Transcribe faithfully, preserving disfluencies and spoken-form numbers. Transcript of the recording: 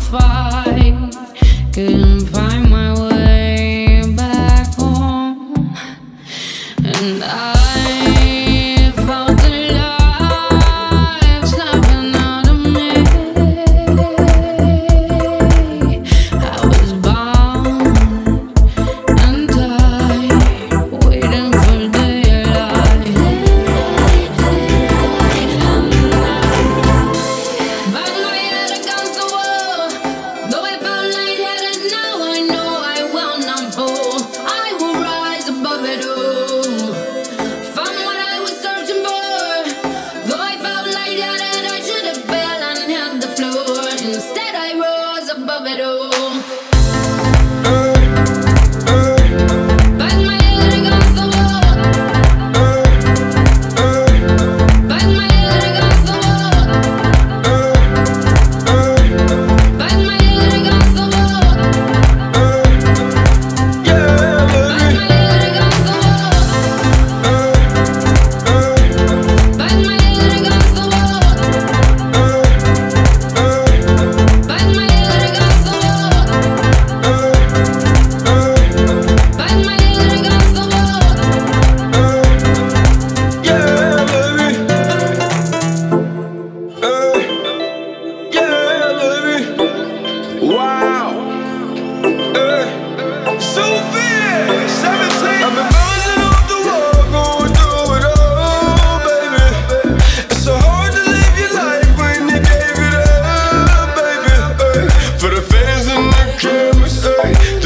fight, couldn't find my way back home, and I felt alive snapping out of me. I was bound and tied, waiting for daylight. Bang my head against the wall, though I felt lightheaded. Now I know I will not fall. I will rise above it all. Found what I was searching for. Though I felt lightheaded, I should have fell and hit the floor. Instead, I rose above it all. Bang my head against the wall. Bang my head against the wall. Bang my head against the wall. Bang my head against the wall. Bang my head against the wall. Bang my head against the wall. Bang my head against the wall. Yeah, baby. Uh, yeah, baby. Wow. Uh, Sophia, seventeen. I've been bouncing off the wall, going through it all, baby. It's so hard to live your life when you gave it up, baby. Uh, for the fans and the cameras, uh,